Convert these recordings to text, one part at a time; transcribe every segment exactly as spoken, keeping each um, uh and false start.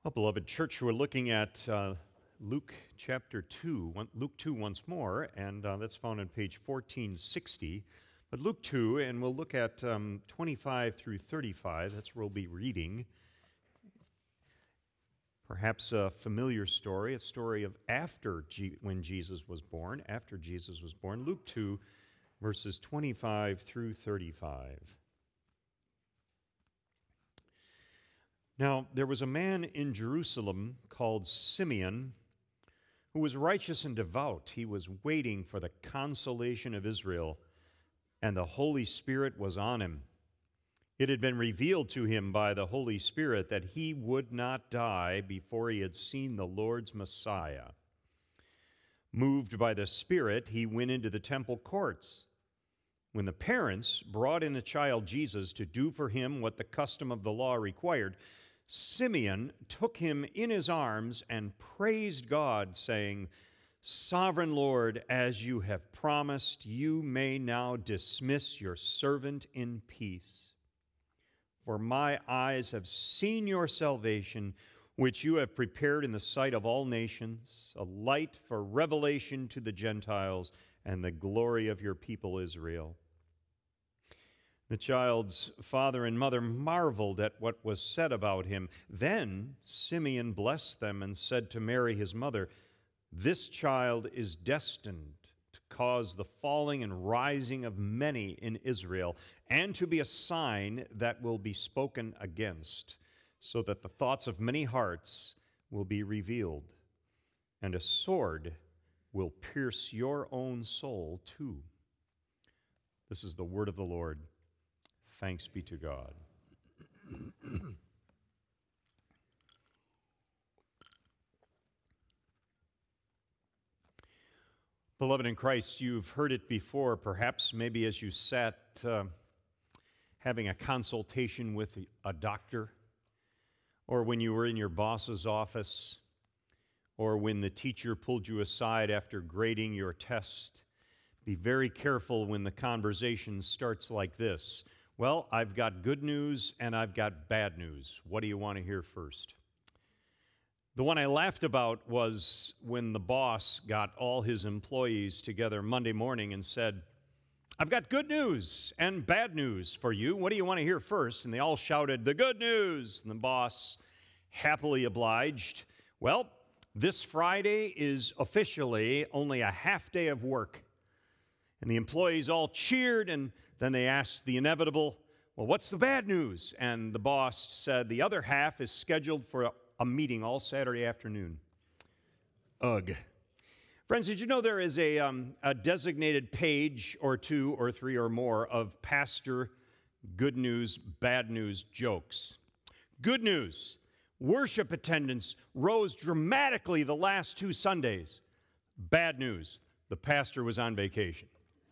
Well, beloved church, we're looking at uh, Luke chapter two, one, Luke two once more, and uh, that's found on page fourteen sixty. But Luke two, and we'll look at um, twenty-five through thirty-five. That's where we'll be reading. Perhaps a familiar story, a story of after G- when Jesus was born, after Jesus was born. Luke two, verses twenty-five through thirty-five. Now, there was a man in Jerusalem called Simeon who was righteous and devout. He was waiting for the consolation of Israel, and the Holy Spirit was on him. It had been revealed to him by the Holy Spirit that he would not die before he had seen the Lord's Messiah. Moved by the Spirit, he went into the temple courts. When the parents brought in the child Jesus to do for him what the custom of the law required, Simeon took him in his arms and praised God, saying, "Sovereign Lord, as you have promised, you may now dismiss your servant in peace. For my eyes have seen your salvation, which you have prepared in the sight of all nations, a light for revelation to the Gentiles and the glory of your people Israel." The child's father and mother marveled at what was said about him. Then Simeon blessed them and said to Mary, his mother, "This child is destined to cause the falling and rising of many in Israel, and to be a sign that will be spoken against, so that the thoughts of many hearts will be revealed. And a sword will pierce your own soul too." This is the word of the Lord. Thanks be to God. Beloved in Christ, you've heard it before, perhaps maybe as you sat uh, having a consultation with a doctor, or when you were in your boss's office, or when the teacher pulled you aside after grading your test. Be very careful when the conversation starts like this. "Well, I've got good news and I've got bad news. What do you want to hear first?" The one I laughed about was when the boss got all his employees together Monday morning and said, "I've got good news and bad news for you. What do you want to hear first?" And they all shouted, "The good news." And the boss happily obliged, "Well, this Friday is officially only a half day of work." And the employees all cheered, and then they asked the inevitable, "Well, what's the bad news?" And the boss said, "The other half is scheduled for a, a meeting all Saturday afternoon." Ugh. Friends, did you know there is a, um, a designated page or two or three or more of pastor good news, bad news jokes? Good news. Worship attendance rose dramatically the last two Sundays. Bad news. The pastor was on vacation.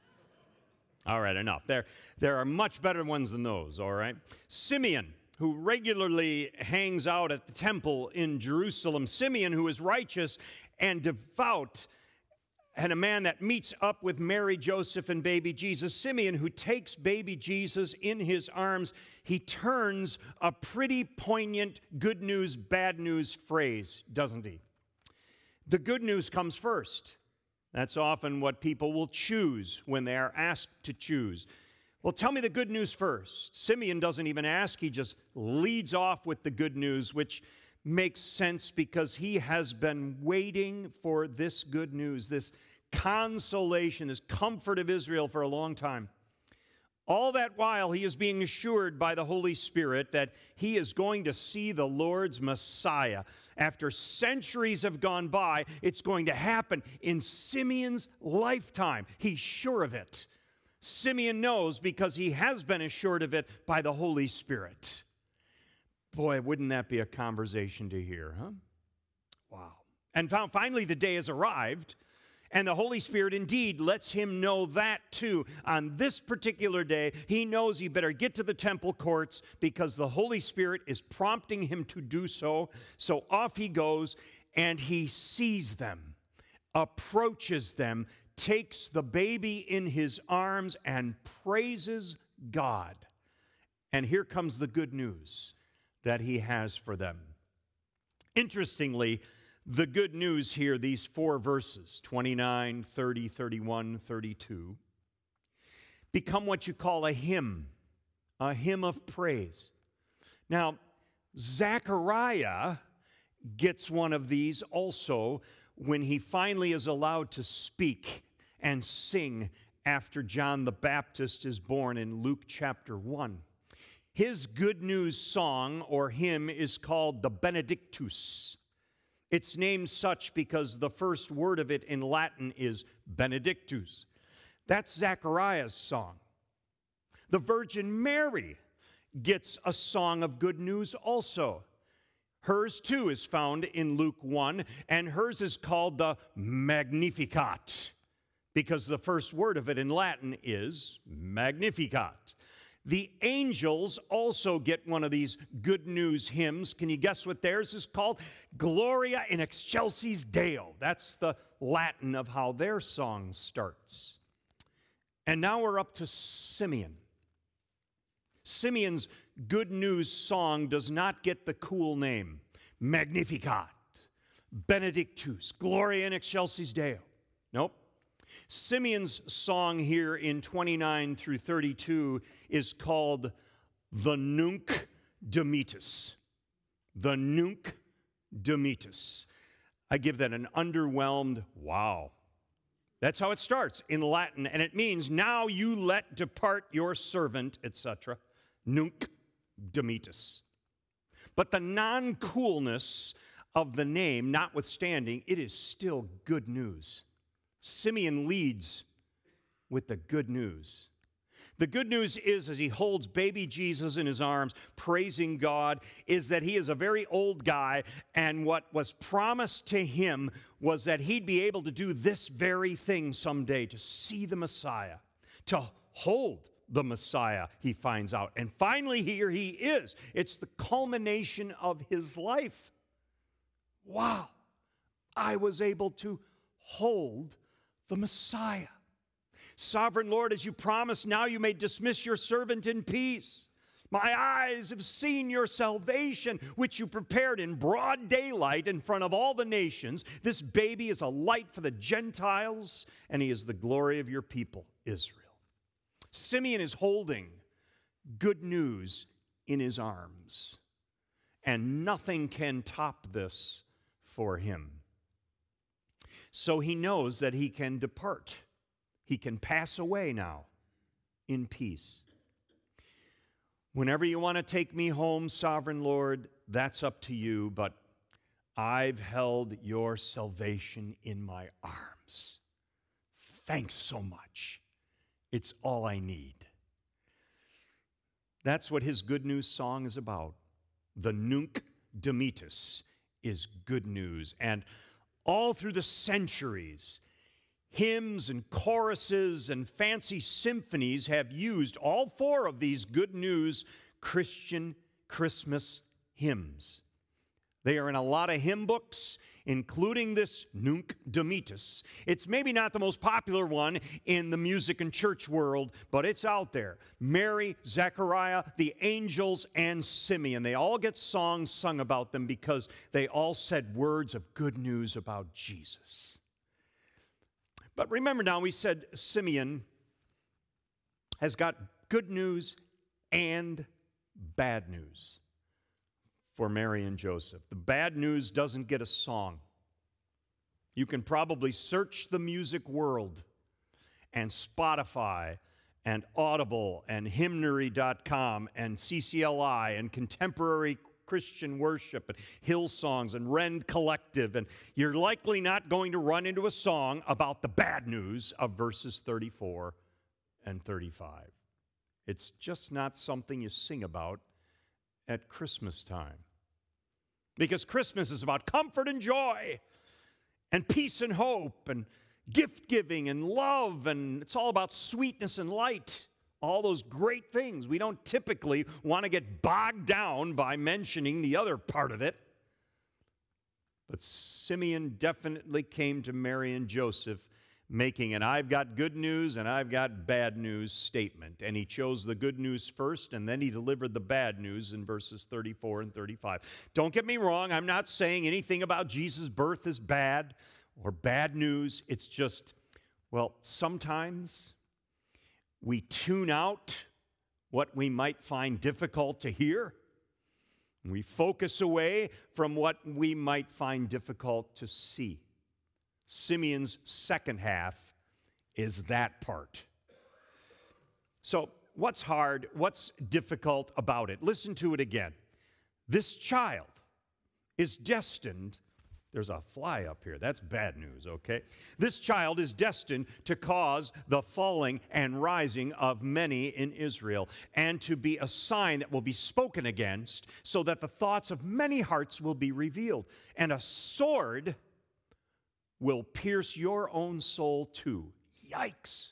All right, enough. There, there are much better ones than those, all right? Simeon, who regularly hangs out at the temple in Jerusalem. Simeon, who is righteous and devout, and a man that meets up with Mary, Joseph, and baby Jesus. Simeon, who takes baby Jesus in his arms. He turns a pretty poignant good news, bad news phrase, doesn't he? The good news comes first. That's often what people will choose when they are asked to choose. Well, tell me the good news first. Simeon doesn't even ask. He just leads off with the good news, which makes sense because he has been waiting for this good news, this consolation, this comfort of Israel for a long time. All that while, he is being assured by the Holy Spirit that he is going to see the Lord's Messiah. After centuries have gone by, it's going to happen in Simeon's lifetime. He's sure of it. Simeon knows because he has been assured of it by the Holy Spirit. Boy, wouldn't that be a conversation to hear, huh? Wow. And finally, the day has arrived. And the Holy Spirit indeed lets him know that too. On this particular day, he knows he better get to the temple courts because the Holy Spirit is prompting him to do so. So off he goes, and he sees them, approaches them, takes the baby in his arms, and praises God. And here comes the good news that he has for them. Interestingly, the good news here, these four verses, twenty-nine, thirty, thirty-one, thirty-two, become what you call a hymn, a hymn of praise. Now, Zechariah gets one of these also when he finally is allowed to speak and sing after John the Baptist is born in Luke chapter one. His good news song or hymn is called the Benedictus. It's named such because the first word of it in Latin is Benedictus. That's Zechariah's song. The Virgin Mary gets a song of good news also. Hers too is found in Luke one, and hers is called the Magnificat, because the first word of it in Latin is Magnificat. The angels also get one of these good news hymns. Can you guess what theirs is called? Gloria in excelsis Deo. That's the Latin of how their song starts. And now we're up to Simeon. Simeon's good news song does not get the cool name, Magnificat, Benedictus, Gloria in excelsis Deo. Nope. Simeon's song here in twenty-nine through thirty-two is called the Nunc Dimittis. The Nunc Dimittis. I give that an underwhelmed wow. That's how it starts in Latin, and it means, now you let depart your servant, et cetera. Nunc Dimittis. But the non-coolness of the name notwithstanding, it is still good news. Simeon leads with the good news. The good news is, as he holds baby Jesus in his arms, praising God, is that he is a very old guy, and what was promised to him was that he'd be able to do this very thing someday, to see the Messiah, to hold the Messiah, he finds out. And finally, here he is. It's the culmination of his life. Wow, I was able to hold the Messiah. Sovereign Lord, as you promised, now you may dismiss your servant in peace. My eyes have seen your salvation, which you prepared in broad daylight in front of all the nations. This baby is a light for the Gentiles, and he is the glory of your people, Israel. Simeon is holding good news in his arms, and nothing can top this for him. So he knows that he can depart. He can pass away now in peace. Whenever you want to take me home, Sovereign Lord, that's up to you, but I've held your salvation in my arms. Thanks so much. It's all I need. That's what his good news song is about. The Nunc Dimittis is good news. And all through the centuries, hymns and choruses and fancy symphonies have used all four of these good news Christian Christmas hymns. They are in a lot of hymn books, including this Nunc Dimittis. It's maybe not the most popular one in the music and church world, but it's out there. Mary, Zechariah, the angels, and Simeon. They all get songs sung about them because they all said words of good news about Jesus. But remember now, we said Simeon has got good news and bad news for Mary and Joseph. The bad news doesn't get a song. You can probably search the music world and Spotify and Audible and hymnary dot com and C C L I and Contemporary Christian Worship and Hillsongs and Rend Collective, and you're likely not going to run into a song about the bad news of verses thirty-four and thirty-five. It's just not something you sing about at Christmas time. Because Christmas is about comfort and joy and peace and hope and gift giving and love, and it's all about sweetness and light. All those great things. We don't typically want to get bogged down by mentioning the other part of it. But Simeon definitely came to Mary and Joseph making an I've got good news and I've got bad news statement. And he chose the good news first, and then he delivered the bad news in verses thirty-four and thirty-five. Don't get me wrong, I'm not saying anything about Jesus' birth is bad or bad news. It's just, well, sometimes we tune out what we might find difficult to hear. We focus away from what we might find difficult to see. Simeon's second half is that part. So, what's hard? What's difficult about it? Listen to it again. This child is destined. There's a fly up here. That's bad news, okay? This child is destined to cause the falling and rising of many in Israel, and to be a sign that will be spoken against, so that the thoughts of many hearts will be revealed. And a sword will pierce your own soul too. Yikes.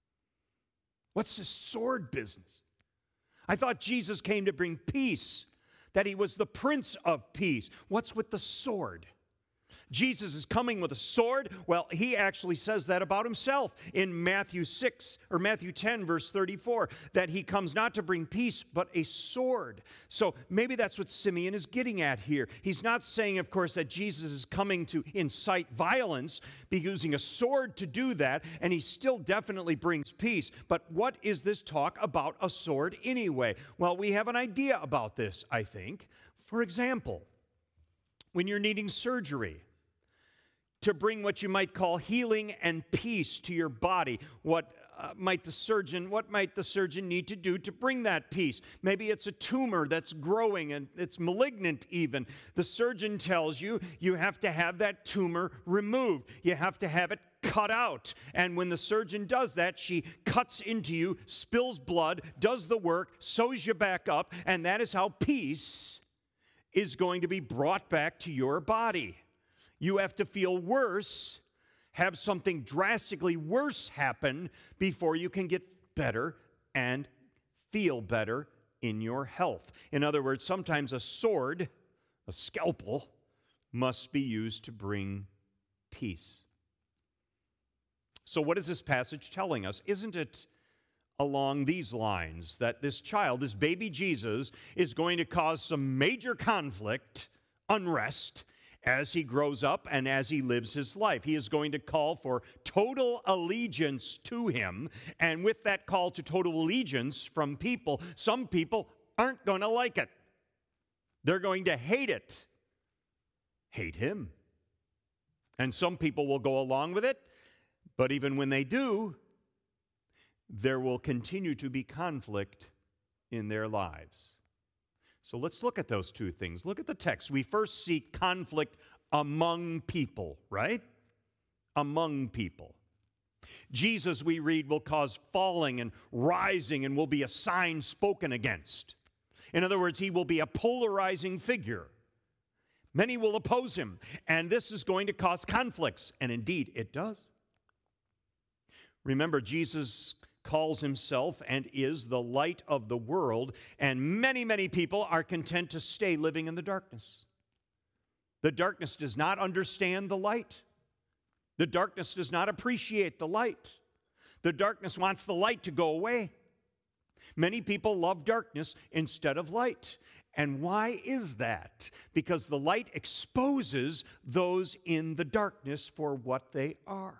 What's this sword business? I thought Jesus came to bring peace, that he was the Prince of Peace. What's with the sword? Jesus is coming with a sword. Well, he actually says that about himself in Matthew six or Matthew ten, verse thirty-four, that he comes not to bring peace, but a sword. So maybe that's what Simeon is getting at here. He's not saying, of course, that Jesus is coming to incite violence, be using a sword to do that, and he still definitely brings peace. But what is this talk about a sword anyway? Well, we have an idea about this, I think. For example, when you're needing surgery to bring what you might call healing and peace to your body, what uh, might the surgeon what might the surgeon need to do to bring that peace? Maybe it's a tumor that's growing and it's malignant even. The surgeon tells you you have to have that tumor removed. You have to have it cut out. And when the surgeon does that, she cuts into you, spills blood, does the work, sews you back up, and that is how peace is going to be brought back to your body. You have to feel worse, have something drastically worse happen before you can get better and feel better in your health. In other words, sometimes a sword, a scalpel, must be used to bring peace. So what is this passage telling us? Isn't it along these lines, that this child, this baby Jesus, is going to cause some major conflict, unrest, as he grows up and as he lives his life? He is going to call for total allegiance to him, and with that call to total allegiance from people, some people aren't going to like it. They're going to hate it. Hate him. And some people will go along with it, but even when they do, there will continue to be conflict in their lives. So let's look at those two things. Look at the text. We first see conflict among people, right? Among people. Jesus, we read, will cause falling and rising and will be a sign spoken against. In other words, he will be a polarizing figure. Many will oppose him, and this is going to cause conflicts, and indeed it does. Remember, Jesus calls himself and is the light of the world, and many, many people are content to stay living in the darkness. The darkness does not understand the light. The darkness does not appreciate the light. The darkness wants the light to go away. Many people love darkness instead of light. And why is that? Because the light exposes those in the darkness for what they are.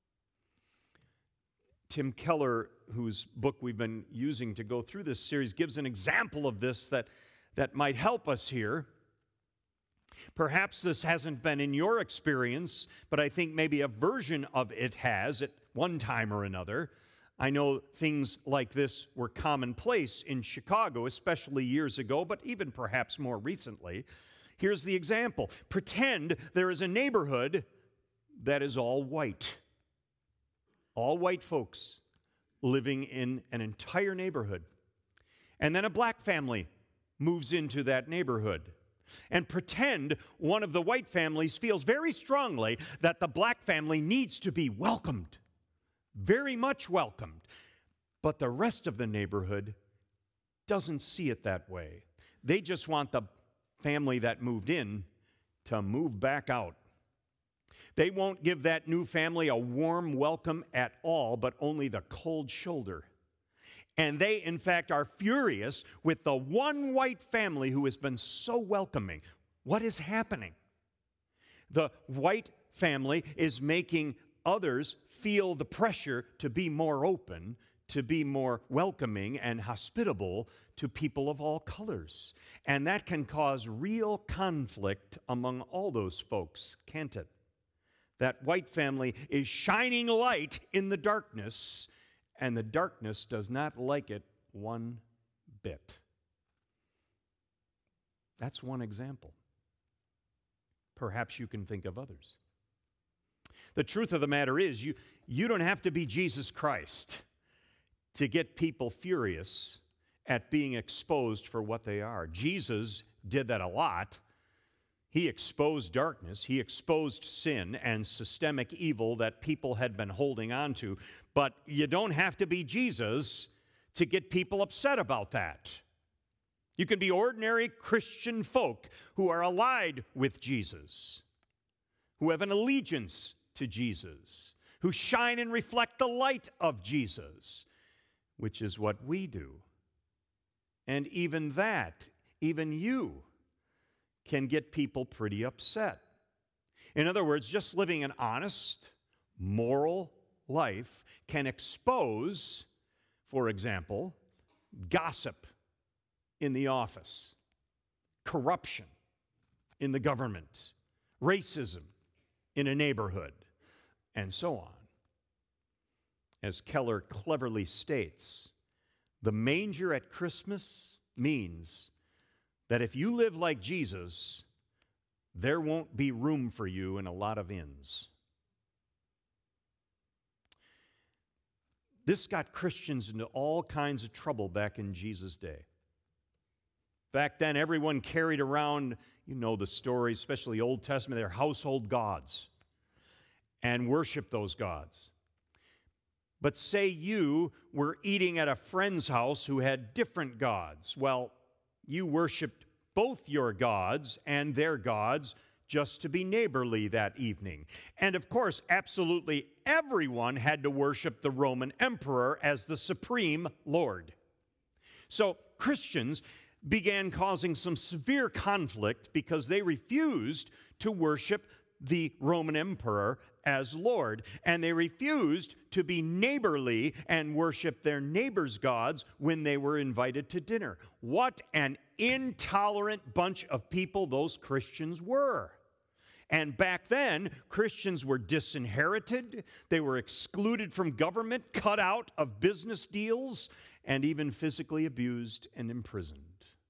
Tim Keller, whose book we've been using to go through this series, gives an example of this that, that might help us here. Perhaps this hasn't been in your experience, but I think maybe a version of it has at one time or another. I know things like this were commonplace in Chicago, especially years ago, but even perhaps more recently. Here's the example. Pretend there is a neighborhood that is all white. All white folks living in an entire neighborhood. And then a black family moves into that neighborhood. And pretend one of the white families feels very strongly that the black family needs to be welcomed, very much welcomed. But the rest of the neighborhood doesn't see it that way. They just want the family that moved in to move back out. They won't give that new family a warm welcome at all, but only the cold shoulder. And they, in fact, are furious with the one white family who has been so welcoming. What is happening? The white family is making others feel the pressure to be more open, to be more welcoming and hospitable to people of all colors. And that can cause real conflict among all those folks, can't it? That white family is shining light in the darkness, and the darkness does not like it one bit. That's one example. Perhaps you can think of others. The truth of the matter is, you, you don't have to be Jesus Christ to get people furious at being exposed for what they are. Jesus did that a lot. He exposed darkness, he exposed sin and systemic evil that people had been holding on to. But you don't have to be Jesus to get people upset about that. You can be ordinary Christian folk who are allied with Jesus, who have an allegiance to Jesus, who shine and reflect the light of Jesus, which is what we do. And even that, even you, can get people pretty upset. In other words, just living an honest, moral life can expose, for example, gossip in the office, corruption in the government, racism in a neighborhood, and so on. As Keller cleverly states, the manger at Christmas means that if you live like Jesus, there won't be room for you in a lot of inns. This got Christians into all kinds of trouble back in Jesus' day. Back then, everyone carried around, you know the stories, especially Old Testament, their household gods, and worshiped those gods. But say you were eating at a friend's house who had different gods. Well, you worshiped both your gods and their gods just to be neighborly that evening. And of course, absolutely everyone had to worship the Roman emperor as the supreme Lord. So Christians began causing some severe conflict because they refused to worship the Roman emperor as Lord, and they refused to be neighborly and worship their neighbors' gods when they were invited to dinner. What an intolerant bunch of people those Christians were. And back then, Christians were disinherited, they were excluded from government, cut out of business deals, and even physically abused and imprisoned.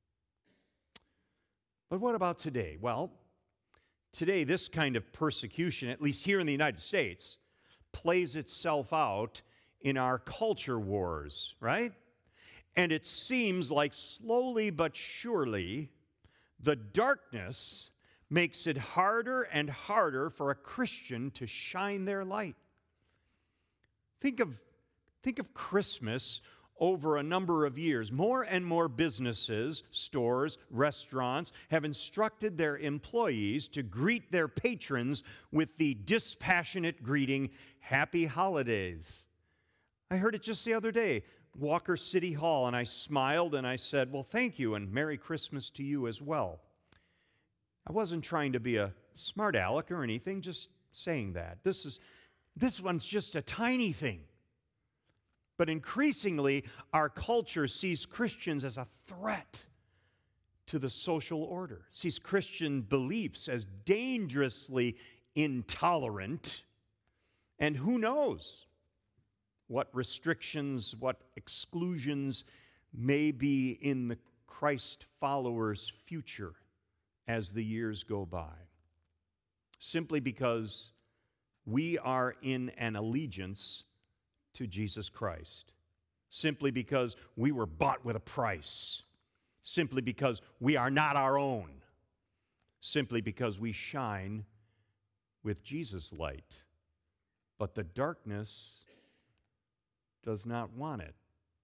But what about today? Well, today, this kind of persecution, at least here in the United States, plays itself out in our culture wars, right? And it seems like slowly but surely, the darkness makes it harder and harder for a Christian to shine their light. Think of, think of Christmas over a number of years. More and more businesses, stores, restaurants have instructed their employees to greet their patrons with the dispassionate greeting, "Happy Holidays." I heard it just the other day, Walker City Hall, and I smiled and I said, "Well, thank you, and Merry Christmas to you as well." I wasn't trying to be a smart aleck or anything, just saying that. This is, this one's just a tiny thing. But increasingly, our culture sees Christians as a threat to the social order, sees Christian beliefs as dangerously intolerant, and who knows what restrictions, what exclusions may be in the Christ followers' future as the years go by, simply because we are in an allegiance to Jesus Christ, simply because we were bought with a price, simply because we are not our own, simply because we shine with Jesus' light. But the darkness does not want it.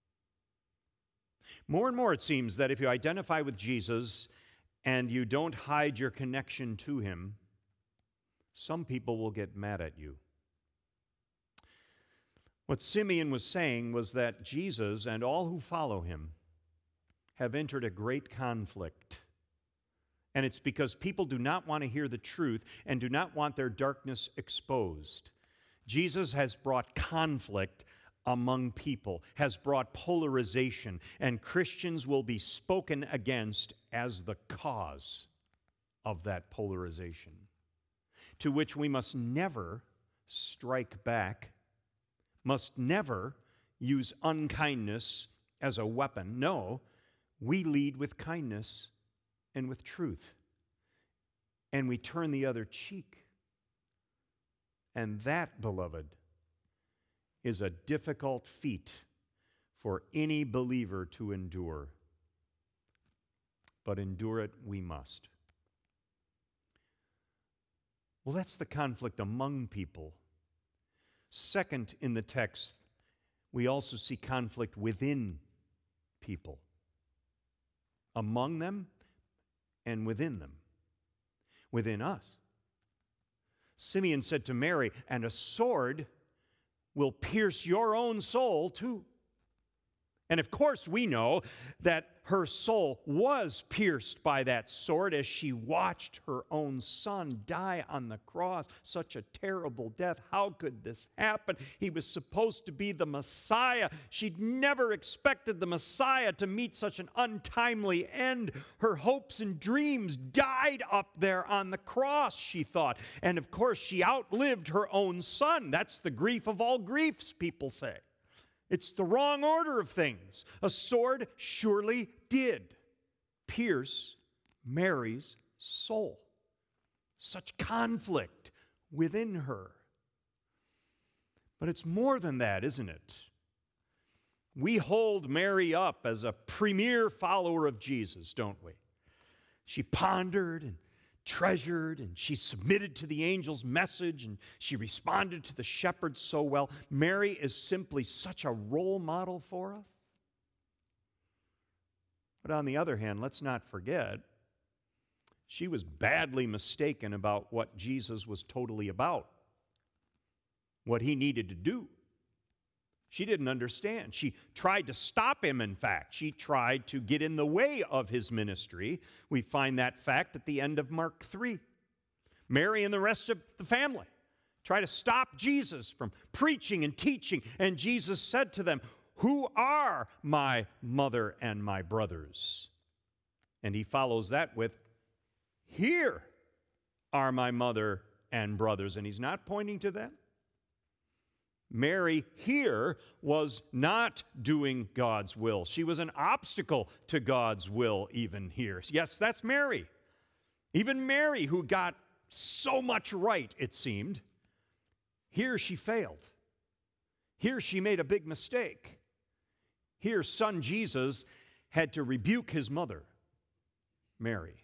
More and more it seems that if you identify with Jesus and you don't hide your connection to him, some people will get mad at you. What Simeon was saying was that Jesus and all who follow him have entered a great conflict. And it's because people do not want to hear the truth and do not want their darkness exposed. Jesus has brought conflict among people, has brought polarization, and Christians will be spoken against as the cause of that polarization, to which we must never strike back, must never use unkindness as a weapon. No, we lead with kindness and with truth, and we turn the other cheek. And that, beloved, is a difficult feat for any believer to endure. But endure it we must. Well, that's the conflict among people. Second, in the text, we also see conflict within people. Among them and within them. Within us. Simeon said to Mary, "And a sword will pierce your own soul too." And of course we know that her soul was pierced by that sword as she watched her own son die on the cross. Such a terrible death. How could this happen? He was supposed to be the Messiah. She'd never expected the Messiah to meet such an untimely end. Her hopes and dreams died up there on the cross, she thought. And of course she outlived her own son. That's the grief of all griefs, people say. It's the wrong order of things. A sword surely did pierce Mary's soul. Such conflict within her. But it's more than that, isn't it? We hold Mary up as a premier follower of Jesus, don't we? She pondered and treasured, and she submitted to the angel's message, and she responded to the shepherds so well. Mary is simply such a role model for us. But on the other hand, let's not forget, she was badly mistaken about what Jesus was totally about, what he needed to do. She didn't understand. She tried to stop him, in fact. She tried to get in the way of his ministry. We find that fact at the end of Mark three. Mary and the rest of the family try to stop Jesus from preaching and teaching. And Jesus said to them, "Who are my mother and my brothers?" And he follows that with, "Here are my mother and brothers." And he's not pointing to them. Mary here was not doing God's will. She was an obstacle to God's will even here. Yes, that's Mary. Even Mary, who got so much right, it seemed. Here she failed. Here she made a big mistake. Here son Jesus had to rebuke his mother, Mary.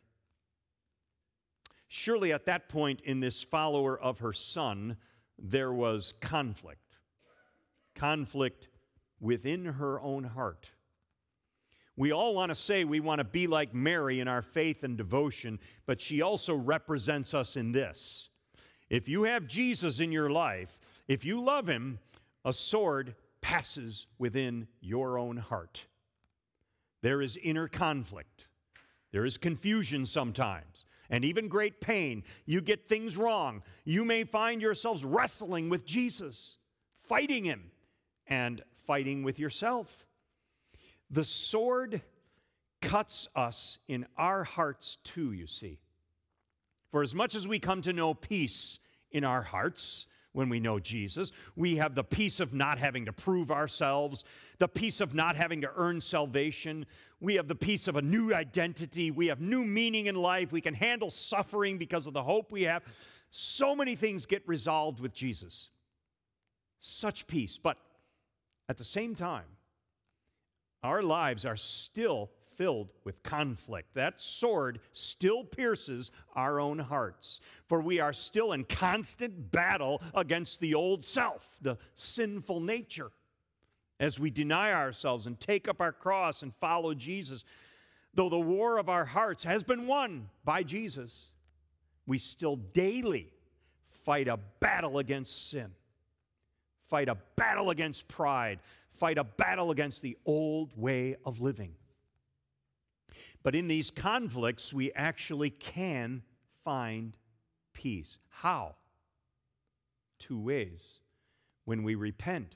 Surely at that point in this follower of her son, there was conflict. Conflict within her own heart. We all want to say we want to be like Mary in our faith and devotion, but she also represents us in this. If you have Jesus in your life, if you love him, a sword passes within your own heart. There is inner conflict. There is confusion sometimes, and even great pain. You get things wrong. You may find yourselves wrestling with Jesus, fighting him, and fighting with yourself. The sword cuts us in our hearts too, you see. For as much as we come to know peace in our hearts when we know Jesus, we have the peace of not having to prove ourselves, the peace of not having to earn salvation. We have the peace of a new identity. We have new meaning in life. We can handle suffering because of the hope we have. So many things get resolved with Jesus. Such peace. But at the same time, our lives are still filled with conflict. That sword still pierces our own hearts, for we are still in constant battle against the old self, the sinful nature. As we deny ourselves and take up our cross and follow Jesus, though the war of our hearts has been won by Jesus, we still daily fight a battle against sin, fight a battle against pride, fight a battle against the old way of living. But in these conflicts, we actually can find peace. How? Two ways. When we repent,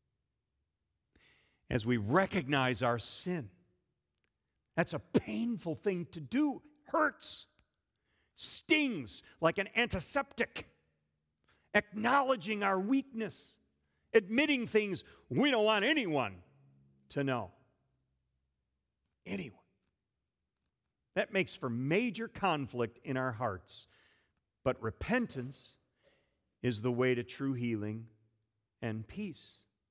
as we recognize our sin. That's a painful thing to do. Hurts, stings like an antiseptic. Acknowledging our weakness, admitting things we don't want anyone to know. Anyone. That makes for major conflict in our hearts. But repentance is the way to true healing and peace.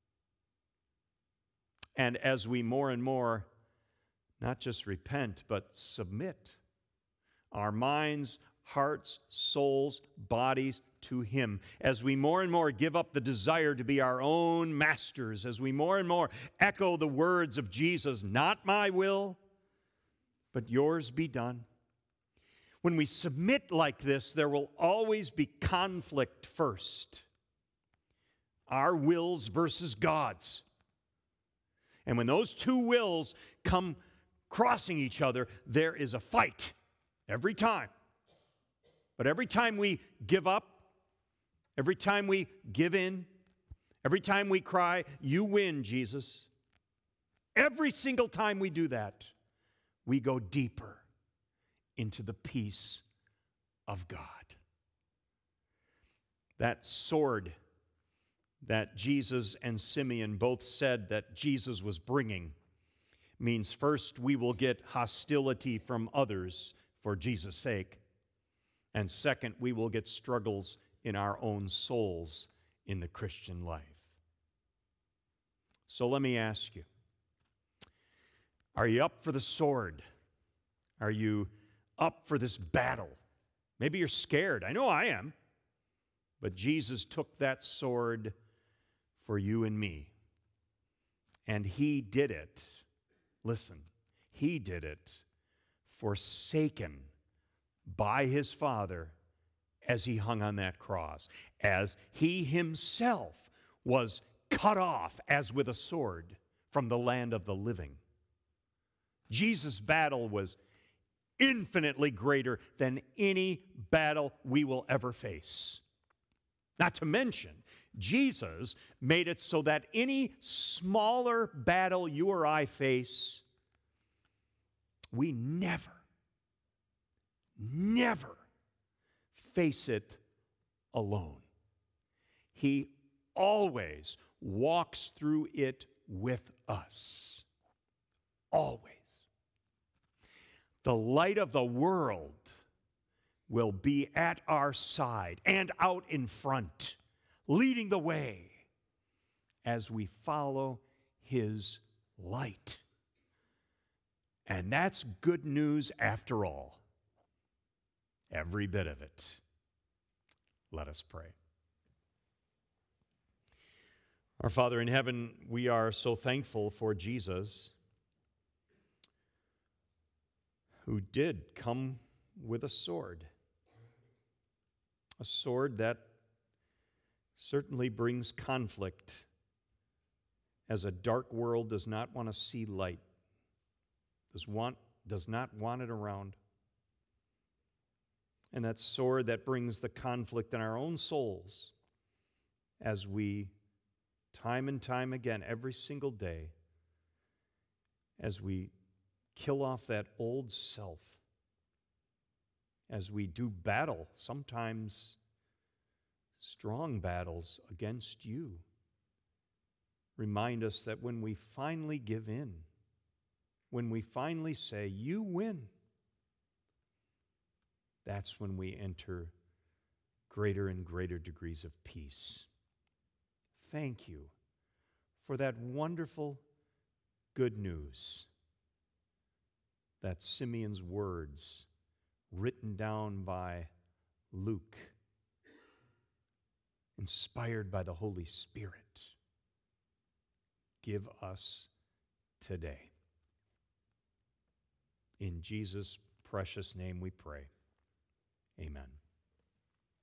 And as we more and more not just repent, but submit our minds, hearts, souls, bodies to Him, as we more and more give up the desire to be our own masters, as we more and more echo the words of Jesus, not my will, but yours be done. When we submit like this, there will always be conflict first. Our wills versus God's. And when those two wills come crossing each other, there is a fight every time. But every time we give up, every time we give in, every time we cry, you win, Jesus, every single time we do that, we go deeper into the peace of God. That sword that Jesus and Simeon both said that Jesus was bringing means first we will get hostility from others for Jesus' sake, and second we will get struggles in our own souls in the Christian life. So let me ask you, are you up for the sword? Are you up for this battle? Maybe you're scared. I know I am. But Jesus took that sword for you and me. And He did it. Listen, He did it forsaken by His Father as He hung on that cross, as He Himself was cut off as with a sword from the land of the living. Jesus' battle was infinitely greater than any battle we will ever face. Not to mention, Jesus made it so that any smaller battle you or I face, we never, never face it alone. He always walks through it with us. Always. The light of the world will be at our side and out in front, leading the way as we follow His light. And that's good news after all. Every bit of it. Let us pray. Our Father in heaven, we are so thankful for Jesus, who did come with a sword. A sword that certainly brings conflict, as a dark world does not want to see light, does, want, does not want it around. And that sword that brings the conflict in our own souls as we, time and time again, every single day, as we kill off that old self, as we do battle, sometimes strong battles against you. Remind us that when we finally give in, when we finally say, you win, that's when we enter greater and greater degrees of peace. Thank you for that wonderful good news, that Simeon's words written down by Luke, inspired by the Holy Spirit, give us today. In Jesus' precious name we pray. Amen.